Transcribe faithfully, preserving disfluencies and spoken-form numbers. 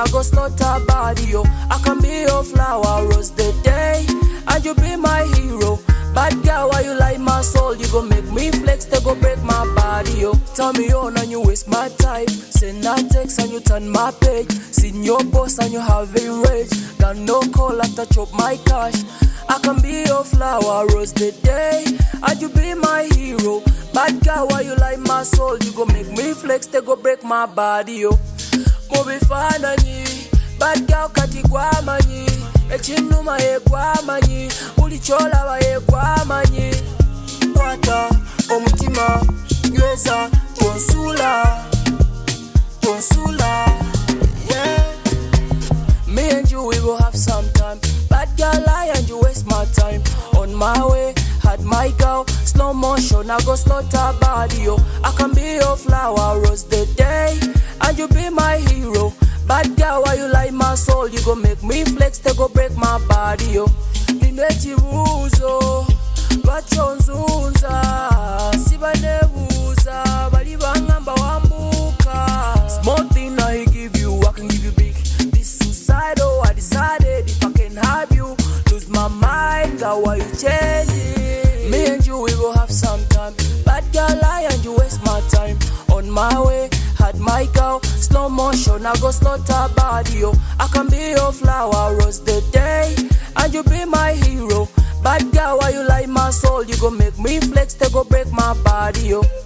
I go slaughter body, yo. I can be your flower, rose the day, and you be my hero. Bad girl, why you like my soul? You gon' make me flex, they go break my body, yo. Turn me on and you waste my time. Send a text and you turn my page. Seen your boss and you have a rage. Got no call after chop my cash. I can be your flower, rose the day, and you be my hero. Bad girl, why you like my soul? You gon' make me flex, they go break my body, yo. Mobi fanani, bad girl kati kwa manyi. Echinuma ye kwa manyi, ulichola wa ye kwa manyi. Wata, omutima, gweza, tonsula, tonsula, yeah. Me and you, we will have some time. Bad girl lie and you waste my time. On my way, had my girl, slow motion, I go slaughter body, yo. I can be your flower, rose the day, and you be my hero. Bad girl, why you like my soul? You gon' make me flex, they go break my body, yo. Nineti buzo, bachonzunza, sibanebuza, bali bangamba wambuka. Small thing I give you, I can give you big. This suicidal, I decided if I can have you, lose my mind, girl, why you changing? Me and you, we will have some time. Bad girl lie and you waste my time. On my way, had my girl, slow motion, I go slaughter body, yo. I can be your flower, rose the day, and you be my hero. Bad girl, why you like my soul? You gon' make me flex, they go break my body, yo.